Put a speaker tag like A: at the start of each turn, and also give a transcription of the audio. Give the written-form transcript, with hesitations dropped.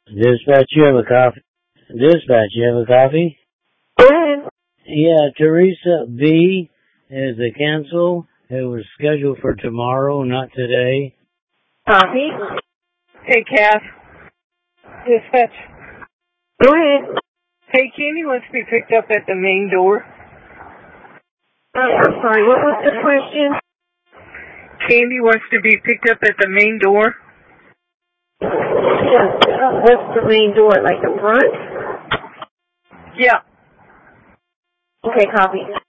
A: Dispatch, you have a coffee? Dispatch, you have a coffee?
B: Go ahead.
A: Yeah, Teresa B is a cancel. It was scheduled for tomorrow, not today.
B: Copy.
C: Hey, Cass. Dispatch.
B: Go ahead.
C: Hey, Candy wants to be picked up at the main door.
B: I'm sorry, what was the question?
C: Candy wants to be picked up at the main door.
B: What's the main door, like the front?
C: Yeah.
B: Okay, copy.